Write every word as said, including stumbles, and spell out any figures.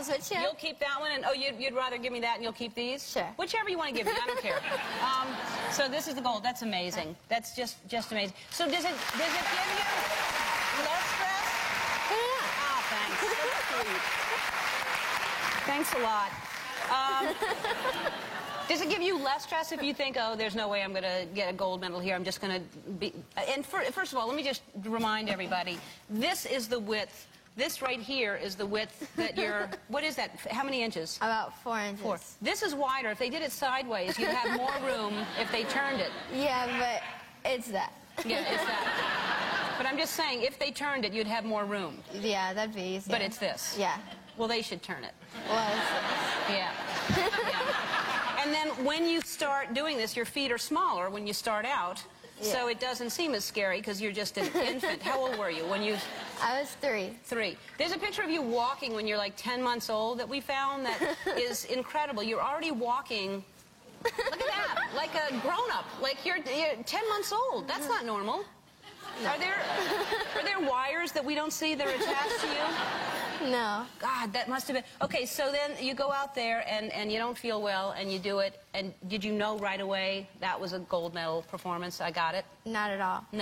I'll switch you. You'll keep that one, and oh, you'd, you'd rather give me that and you'll keep these? Sure. Whichever you want to give me, I don't care. Um, so this is the gold. That's amazing. That's just just amazing. So does it does it give you less stress? Yeah. Oh, thanks. So sweet. Thanks a lot. Um, does it give you less stress if you think, oh, there's no way I'm going to get a gold medal here, I'm just going to be... And for, first of all, let me just remind everybody, this is the width, this right here is the width that you're... What is that? How many inches? About four inches. Four. This is wider. If they did it sideways, you'd have more room if they turned it. Yeah, but it's that. Yeah, it's that. But I'm just saying, if they turned it, you'd have more room. Yeah, that'd be easier. But it's this. Yeah. Well, they should turn it. Well, it's Yeah. Yeah. And then when you start doing this, your feet are smaller when you start out, yeah. so it doesn't seem as scary because you're just an infant. How old were you when you... I was three. Three. There's a picture of you walking when you're like ten months old that we found that is incredible. You're already walking, look at that, like a grown-up. Like you're, you're ten months old. That's not normal. No. Are there, are there wires that we don't see that are attached to you? No. God, that must have been... Okay, so then you go out there and, and you don't feel well and you do it. And did you know right away that was a gold medal performance? I got it? Not at all. No.